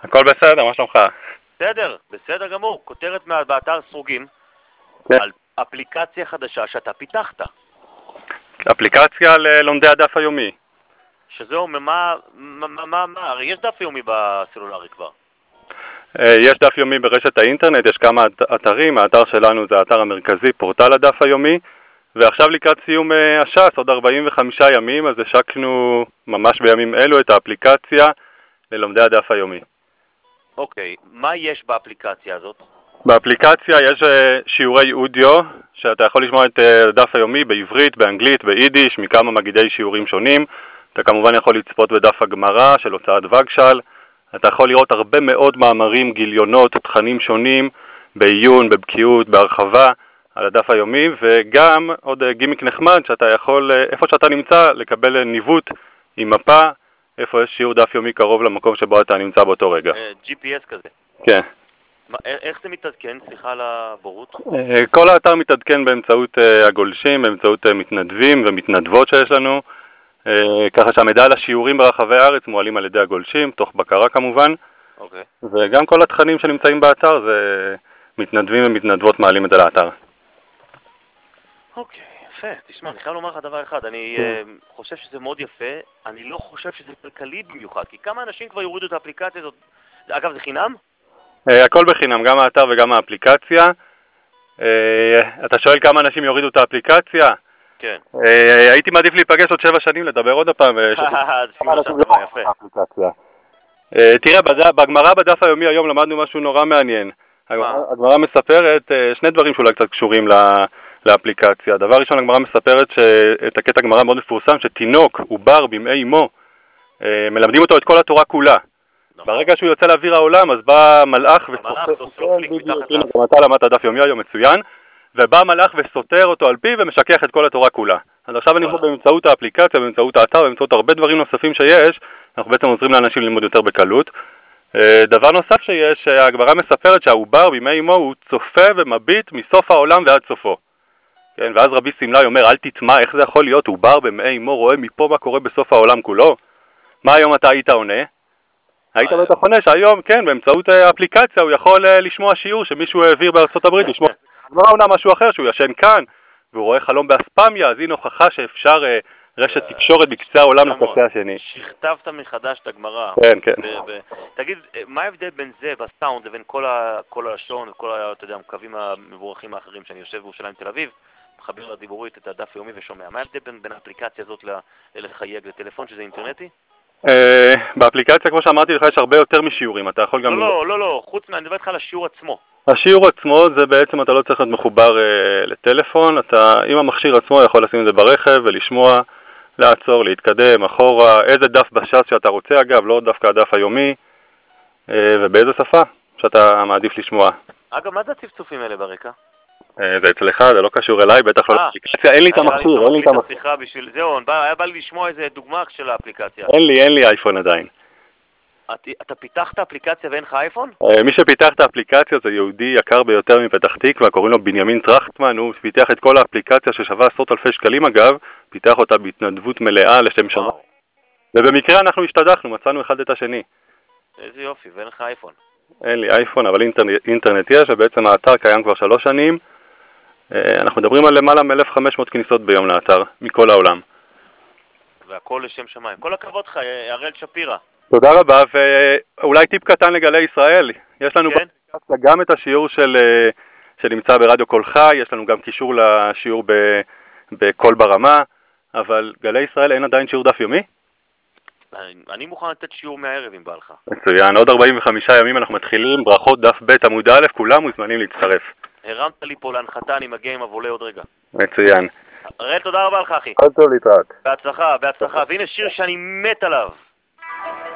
הכל בסדר, מה שלומך? בסדר, בסדר גמור. כותרת באתר סרוגים כן. על אפליקציה חדשה שאתה פיתחת. אפליקציה ללומדי הדף היומי. שזהו, הרי יש דף יומי בסלולרי כבר. יש דף יומי ברשת האינטרנט, יש כמה אתרים, האתר שלנו זה האתר המרכזי, פורטל הדף היומי, ועכשיו לקראת סיום הש"ס, עוד 45 ימים, אז השקנו ממש בימים אלו את האפליקציה ללומדי הדף היומי. אוקיי, מה יש באפליקציה הזאת? באפליקציה יש שיעורי אודיו, שאתה יכול לשמוע את הדף היומי בעברית, באנגלית, ביידיש, מכמה מגידי שיעורים שונים. אתה כמובן יכול לצפות בדף הגמרא של הוצאת וגשל. אתה יכול לראות הרבה מאוד מאמרים, גיליונות, תכנים שונים, בעיון, בבקיאות, בהרחבה על הדף היומי, וגם עוד גימיק נחמד שאתה יכול, איפה שאתה נמצא, לקבל ניווט עם מפה, איפה יש שיעור דף יומי קרוב למקום שבו אתה נמצא באותו רגע. GPS כזה. כן. איך זה מתעדכן? סליחה על הבורות. כל האתר מתעדכן באמצעות הגולשים, באמצעות מתנדבים ומתנדבות שיש לנו, ככה שהמידע על השיעורים ברחבי הארץ מועלים על ידי הגולשים, תוך בקרה כמובן. אוקיי. וגם כל התכנים שנמצאים באתר זה מתנדבים ומתנדבות מעלים את זה לאתר. אוקיי, יפה. תשמע, אני חייב לומר לך דבר אחד, אני חושב שזה מאוד יפה, אני לא חושב שזה כלכלי במיוחד, כי כמה אנשים כבר יורידו את האפליקציה הזאת? אגב, זה חינם? הכל בחינם, גם האתר וגם האפליקציה. אתה שואל כמה אנשים יורידו את האפליקציה? כן. הייתי מעדיף להיפגש עוד 7 שנים, לדבר עוד הפעם. זה סימן שם דבר יפה. תראה, בגמרא בדף היומי היום למדנו משהו נורא מעניין. הגמרא מספרת 2 דברים שאולי קצת קשורים לאפליקציה. דבר ראשון, הגמרא מספרת את הקטע הגמרא מאוד מפורסם, שתינוק, עובר בימי אמו, מלמדים אותו את כל התורה כולה. ברגע שהוא יוצא לאוויר העולם, אז בא מלאך גם אתה למדת דף יומי היום מצוין, ובא מלאך וסותר אותו על פיו ומשכח את כל התורה כולה. אז עכשיו אנחנו באמצעות האפליקציה, באמצעות האתר, באמצעות הרבה דברים נוספים שיש, אנחנו בעצם עוזרים לאנשים ללמוד יותר בקלות. דבר נוסף שיש, הגמרא מספרת שהעובר בימי אמו הוא צופה ומביט מסוף העולם ועד סופו. כן, ואז רבי סמלי אומר, אל תטמע, איך זה יכול להיות? עובר בימי אמו רואה מפה מה קורה בסוף העולם כולו. מה היום אתה היית עונה? היית בטח עונה שהיום, כן, באמצעות האפליקציה הוא יכול לשמוע שיעור שמישהו העביר בארצות הברית, לשמוע הגמרא עונה משהו אחר, שהוא ישן כאן, והוא רואה חלום באספמיה, אז הנה הוכחה שאפשר רשת תקשורת בקצה העולם לקצה השני. שכתבת מחדש את הגמרא. כן, כן. תגיד, מה ההבדל בין זה בסאונד לבין כל הלשון וכל הקווים המבורכים האחרים שאני יושב בירושלים תל אביב, מחבר לדיבורית את הדף היומי ושומע? מה ההבדל בין האפליקציה הזאת לחייג לטלפון שזה אינטרנטי? באפליקציה, כמו שאמרתי לך, יש הרבה יותר משיעורים. אתה יכול גם... לא, חוץ אני מדבר איתך על השיעור עצמו. השיעור עצמו זה בעצם אתה לא צריך להיות מחובר לטלפון, אתה עם המכשיר עצמו יכול לשים את זה ברכב ולשמוע, לעצור, להתקדם, אחורה, איזה דף בש"ס שאתה רוצה אגב, לא דווקא הדף היומי, ובאיזה שפה שאתה מעדיף לשמוע. אגב, מה זה הצפצופים האלה ברקע? זה אצלך, זה לא קשור אליי, בטח לא לאפליקציה, אין לי את המכשיר, אין לי את המכשיר. זהו, היה בא לי לשמוע איזה דוגמה של האפליקציה. אין לי אייפון עדיין. אתה פיתחת אפליקציה ואין לך אייפון? מי שפיתח את האפליקציה זה יהודי יקר ביותר מפתח תקווה, קוראים לו בנימין טרכטמן, הוא פיתח את כל האפליקציה ששווה 10,000 שקלים אגב, פיתח אותה בהתנדבות מלאה לשם שמיים. ובמקרה אנחנו השתדכנו, מצאנו אחד את השני. איזה יופי, ואין לך אייפון? אין לי אייפון, אבל אינטרנט יש, ובעצם האתר קיים כבר 3 שנים. אנחנו מדברים על למעלה מ-1,500 כניסות ביום לאתר, מכל העולם. והכל לשם שמיים. כל הכבוד לך, הראל שפירא. תודה רבה, ואולי טיפ קטן לגלי ישראל. יש לנו באפליקציה גם את השיעור שנמצא ברדיו קול חי, יש לנו גם קישור לשיעור בקול ברמה, אבל גלי ישראל אין עדיין שיעור דף יומי? אני מוכן לתת שיעור מהערב אם בא לך. מצוין, עוד 45 ימים אנחנו מתחילים, ברכות דף ב' עמוד א', כולם מוזמנים להצטרף. הרמת לי פה להנחתה, אני מגיע עם מבולה עוד רגע. מצוין. הראל, תודה רבה לך אחי. כל טוב להתראות. בהצלחה, והנה שיר שאני מת עליו.